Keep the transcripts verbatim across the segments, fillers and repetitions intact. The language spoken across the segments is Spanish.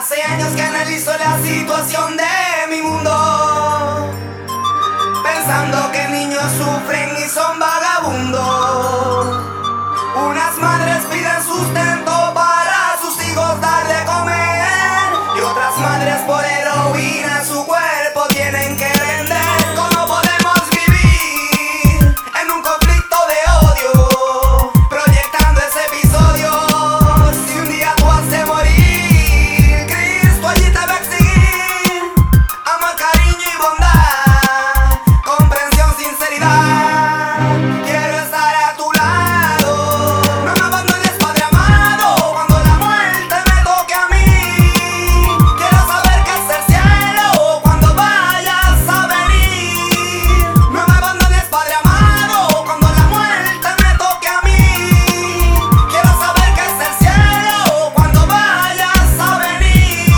Hace años que analizo la situación de mi mundo, pensando que niños sufren y son vagabundos. Unas madres piden sustento para sus hijos dar de comer, y otras madres por heroína su cuerpo tienen que vender. ¿Cómo podemos vivir en un conflicto de odio, proyectando ese episodio? Si un día tú has de morir, Cristo allí te va a exigir amor, cariño y bondad, comprensión, sinceridad. Quiero estar a tu lado, no me abandones, Padre amado, cuando la muerte me toque a mí. Quiero saber qué es el cielo cuando vayas a venir. No me abandones, Padre amado, cuando la muerte me toque a mí. Quiero saber qué es el cielo cuando vayas a venir.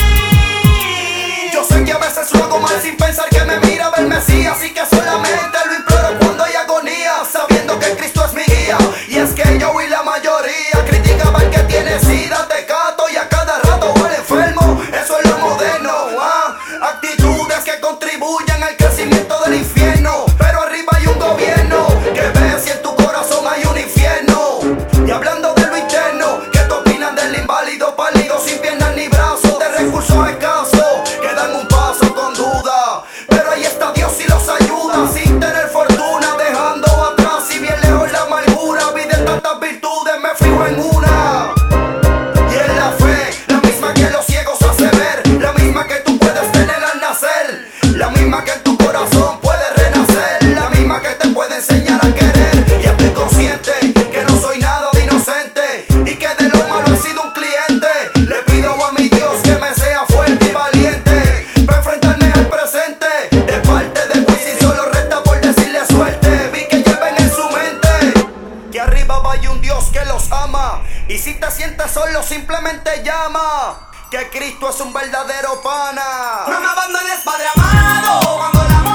Yo sé que a veces lo hago mal sin pensar que me mira ver Mesías, así que solamente lo imploro cuando hay agonía, sabiendo que Cristo es mi guía. Y es que yo y la mayoría criticaban que tiene sida, tecato y a cada rato huele enfermo. Eso es lo moderno, ¿ah? Actitudes que contribuyen al crecimiento del infierno. Pero arriba hay un gobierno que ve si en tu corazón hay un infierno. Y hablando de lo interno, ¿qué te opinan del inválido pálido sin piernas ni brazos, de recursos escasos, que dan un paso con duda? Pero ahí está Dios y los ayuda, sin tener fortuna, dejando atrás y bien lejos la amargura. Vi de tantas virtudes, me fijo en una, y en la fe, la misma que los ciegos hace ver, la misma que tú puedes tener al nacer, la misma que en tu corazón puede renacer, la misma que te puede enseñar a querer. Y estoy consciente que no soy nada de inocente, y que de lo malo he sido un cliente. Le pido a mi Dios que me sea fuerte y valiente para enfrentarme al presente, de parte de ti. Si solo resta por decirle suerte, vi que lleven en su mente que arriba hay un Dios que los ama. Y si te sientes solo, simplemente llama, que Cristo es un verdadero pana. No me abandones, Padre amado, cuando la muerte